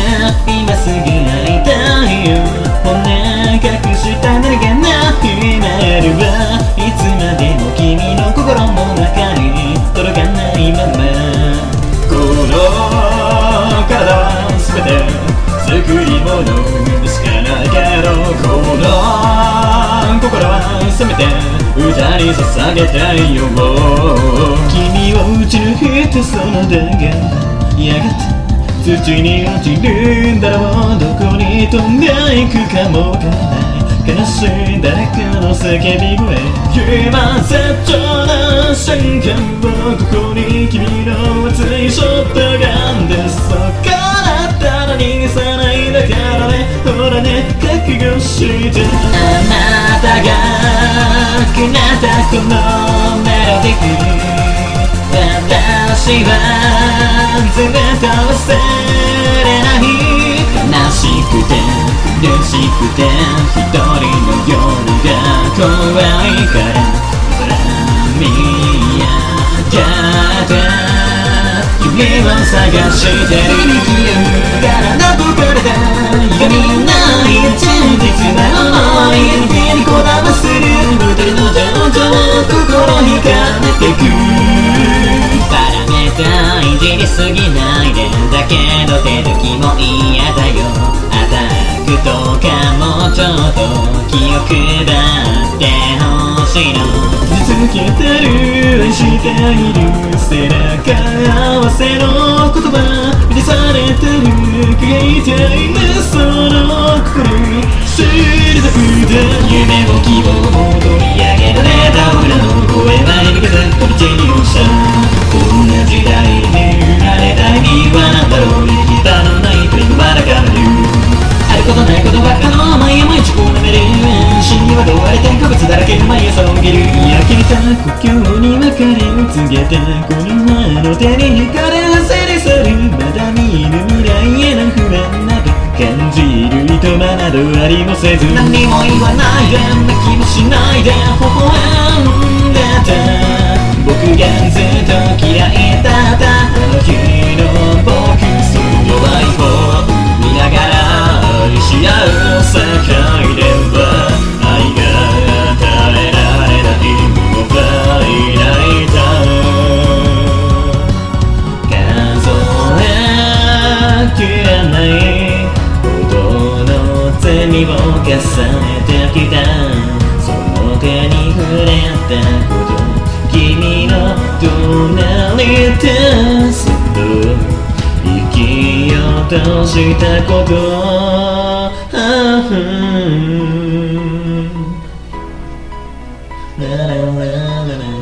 今すぐ会いたいよ。本音隠した何がないならば、いつまでも君の心の中に届かないまま、この体は全て作り物でしかないけど、この心はせめて歌に捧げたいよ。君を打ち抜いてその手がやがて土に落ちるんだろう。どこに飛んでいくかもわからない悲しい誰かの叫び声。今絶頂な瞬間をここに君の熱いショットガンで、そこだったら逃がさないだからね。ほらね覚悟して、あなたがくなったこのメロディー、私はずっと忘れない。悲しくて苦しくて一人の夜が怖いから空見上がって君を探してる。響き合うからどこからだ闇ない真実な想い、手にこだまする二人の情緒を心にかめてく。パラメーターいじりすぎないで、だけど手抜きも嫌だよ。アタックとかもちょっと気を配ってほしいの。続けてる愛している背中合わせの言葉満たされてる輝いているその心に退くで、夢も希望も取り上げられた俺らの声は響かず飛び散り落ちた。こんな時代に売られた意味は何だろう。行き場のないプリンまだかる。あることないことばっかの毎毎日こうなめる。死には問われて個別だらけの毎朝起きる。焼けた故郷に別れを告げたこの花の手に惹かれ忘れ去る。まだ見ぬ未来への不安など感じるいとまなどありもせず、何も言わないで泣きもしないで微笑んでた。僕がずっと嫌いだったあの日の僕、その弱い方見ながら愛し合う世界では愛が与えられないものがいないだ。数えきれないほどの罪を重ねてきた。その手に触れたこと君の隣でそっと息を閉じたこと、ラララララ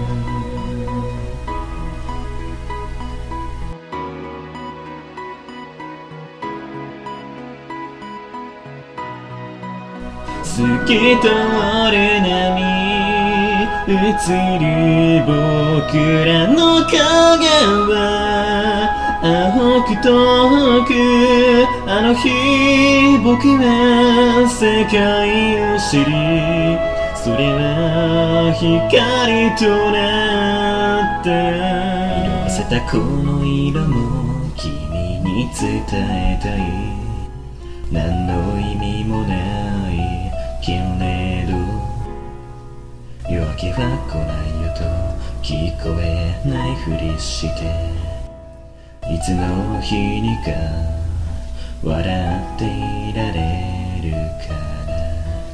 透き通る波映る僕らの影は青く遠く、あの日僕は世界を知り、それは光となった。色あせたこの色も君に伝えたい。何の意味もないけれど夜明けは来ないよと聞こえないふりして、いつの日にか笑っていられるから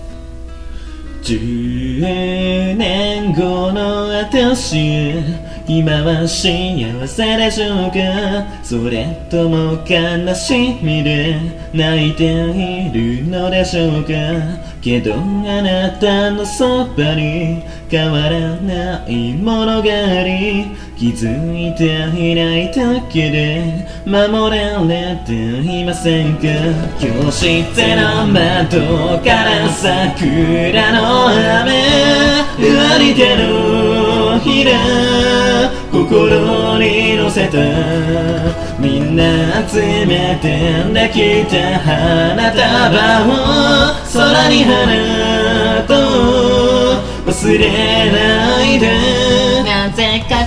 10年後の私、今は幸せでしょうか。それとも悲しみで泣いているのでしょうか。けどあなたのそばに変わらないものがあり、気づいていないだけで守られていませんか。教室の窓から桜の雨、上に手のひら心に乗せた、みんな集めてできた花束を空に放とう、忘れないで。なぜか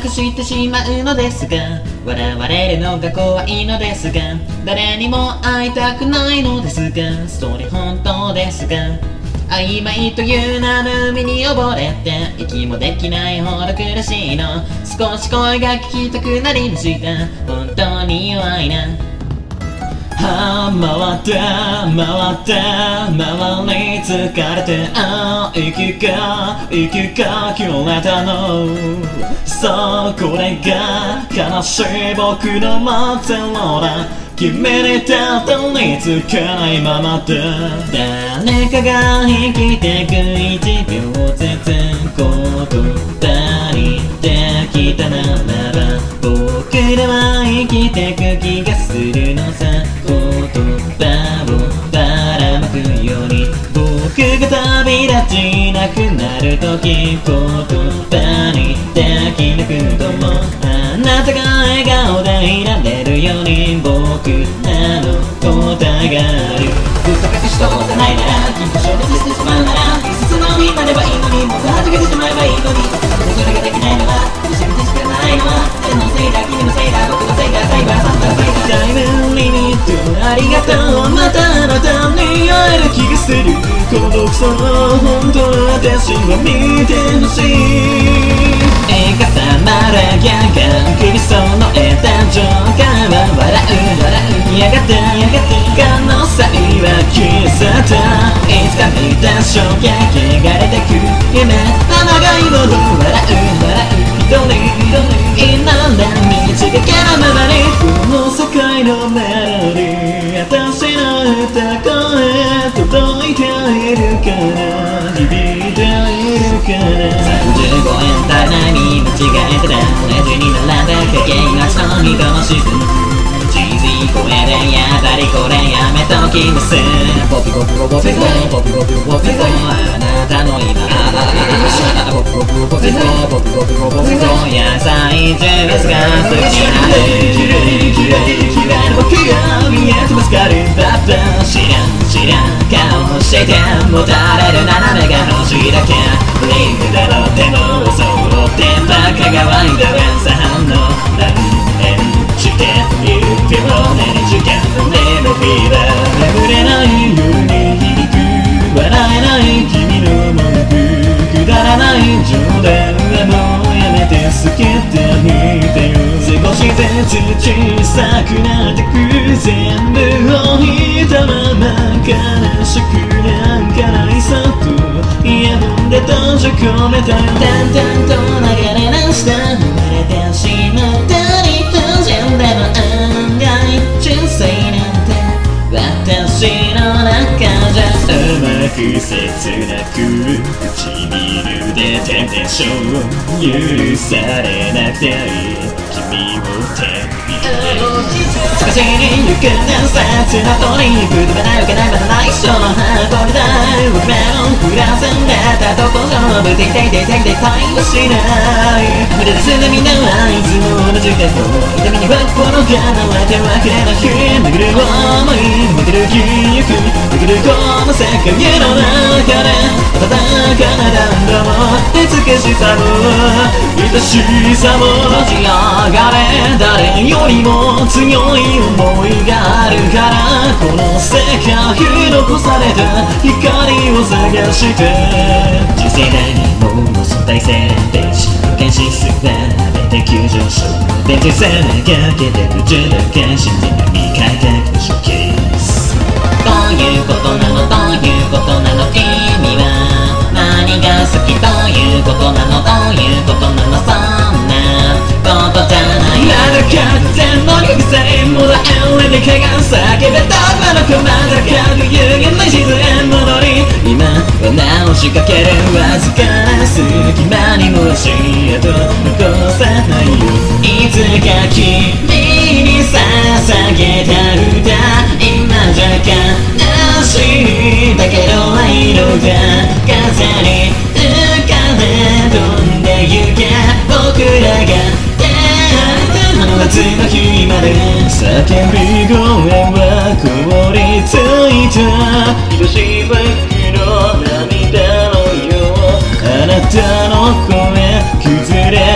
くしてしまうのですが、笑われるのが怖いのですが、誰にも会いたくないのですが、それ本当ですが、曖昧という名の海に溺れて息もできないほど苦しいの。少し声が聞きたくなりました。本当に弱いな。回って回って回り疲れて、息が切れたの。そう、これが悲しい僕の待ってるのだ。君にたどり着かないままだ。誰かが生きてく1秒ずつ言葉にできたならば、僕らは生きてく気がするのさ。言葉をばらまくように僕が旅立ちなくなるとき、言葉にできなくともあなたが笑顔でいられるように僕らの答えがある。ずっと隠し通さないならきっと消滅してしまうなら、一冊のみになればいいのに、もっとはじけてしまえばいいのに。それができないのは苦しみでしかないのは誰のせいだ、君のせいだ、僕のせいだ、サイバーサンタのせいだ。タイムリミットありがとう、またあなたに会える気がする。孤独さ本当は私は見てほしい。映画さまらギャンガン首その枝上から笑うやがて可能性は消さった。いつか見た衝撃が出てく夢長いほど笑う一人いなら導けるままに、この世界のメロディー私の歌声届いているかな、響いているかな。35円足りないに間違えてた同じに並んだ経験がその人の沈むチーズい声でやっぱりこれやめときます。ポピコピコポピコポピコピコポピコあなたの今ポピコピコポピコポピコピコポピコ野菜ジュースが好きなる。綺麗な僕が見えてますかるだった知らん顔してもたれる斜めが欲しいだけ。ブリンクだろってもそうってバカが湧いた連鎖反応何年しているけどね、時間のメロディーだ。眠れない夜に響く笑えない君の文句、くだらない冗談はもうやめて好きって言ってよ。少しずつ小さくなってく全部を引いたまま悲しくなんかないさとイヤホンで閉じ込めたよ。だんだんと流れ出した生まれてしまった理不尽でも案外人生なんて私の中じゃ甘く切なく唇でテンテンション許されなくていい君を手に入れ少しに行くな切なとに言葉ないわけないまだない一生の箱にだ僕らのフランスになったとこ勝負で痛い対応しない無駄ですみんなはいつも同じだと痛みには心が流れてはくれない巡る想い巡る記憶巡るこの世界の中で温かな暖炉も美しさも愛しさも立ち上がれ誰よりも強い思いがあるからこの世界に残された光を探して次世代にもの相対性なんて進化指数は0.9上昇電池さまがけてる10度間信じない未開拓ショーケース。どういうことなのどういうことなの君は何が好きどういうことなのどういうことなのそんなことじゃないまだ完全の肉体もだえれでかが叫べたまの駒高く有限な自然戻り今は直しかけるわずかな隙間にも足跡残さないよいつか君に捧げた歌今じゃ悲しいだけど愛のが風に浮かんで飛んでゆけ僕らが夏の日まで叫び声は凍りついた愛しい僕の涙のようあなたの声崩れ落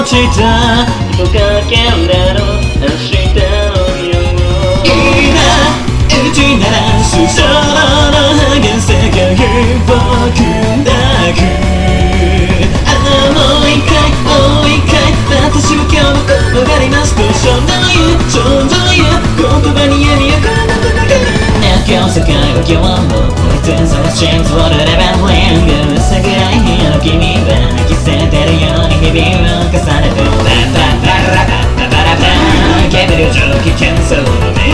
ちた人かけらの明日のよういいなうちならすその激世界僕だくもう一回私は今日も転がりますとちょうどいう言葉に闇をこの中で今日世界は今日もポイズンそのチェンズを塗ればフレング薄暗い部屋の君は着せてるように日々を重ねて煙を蒸気喧騒の目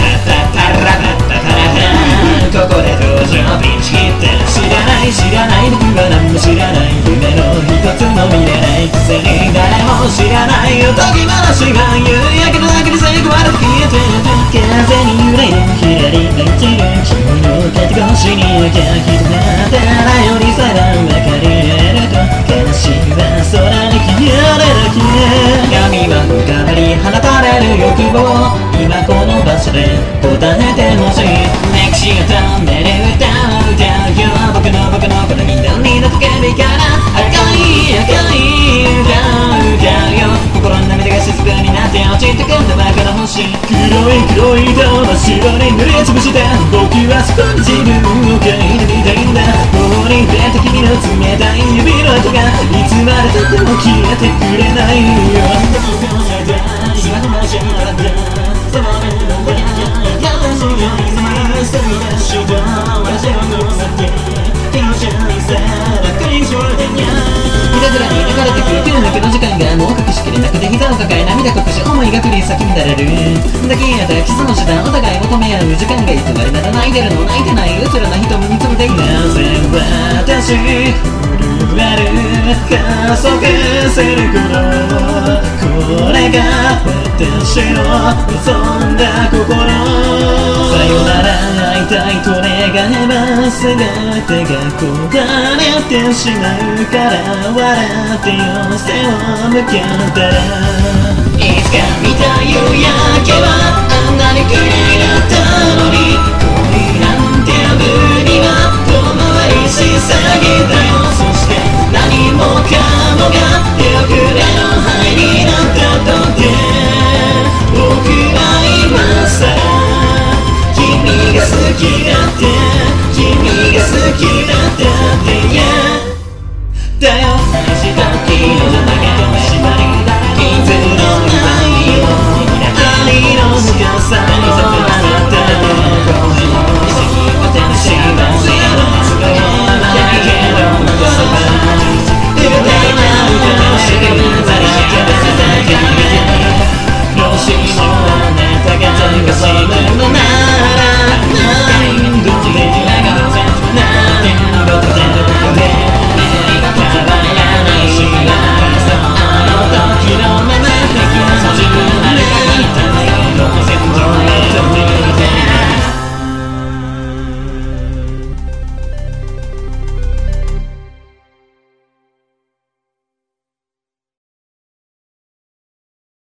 ここで登場ピンチヒッター知らない僕は何も知らない夢の一つも見れないくせに誰も知らないおとぎ話が夕焼けの中に吸い込まれて消えて風に揺れる左が生きる君の肩越しに赤きとなったらよりさら分かり得ると悲しみは空に消えるだけ闇は浮かばり放たれる欲望今この場所で答えてほしい歴史が止める歌を歌うよ僕のこの緑の叫びから赤い歌を歌うよ心の涙が静かになって落ちてくんだバカな星黒い糸の白に塗りつぶして僕はそこに自分を嗅いでみたいんだ頬に触れた君の冷たい指の跡がいつまでたっても消えてくれないよ今の街に並んだその目の中優しいようにすみ出した私の先気持ち悪いさばっかりしょうでにゃいたずらに流れてくる手の中の時間がもう隠しきれなくて膝を抱え涙隠し思いが繰り裂き乱れる抱き合ったキスの下お互い求め合う時間がいつまでなら泣いてるの泣いてないうつらな瞳につぶていなぜ私震える加速する頃これが私の望んだ心さよなら会いたいと願えば全てが壊れてしまうから笑ってよ背を向けたらいつか見た夕焼けはあんなに綺麗だったのに恋なんて無には遠回りしすぎたよそして何もかもが手遅れの灰になったとて僕は今さら君が好きだって君が好きだって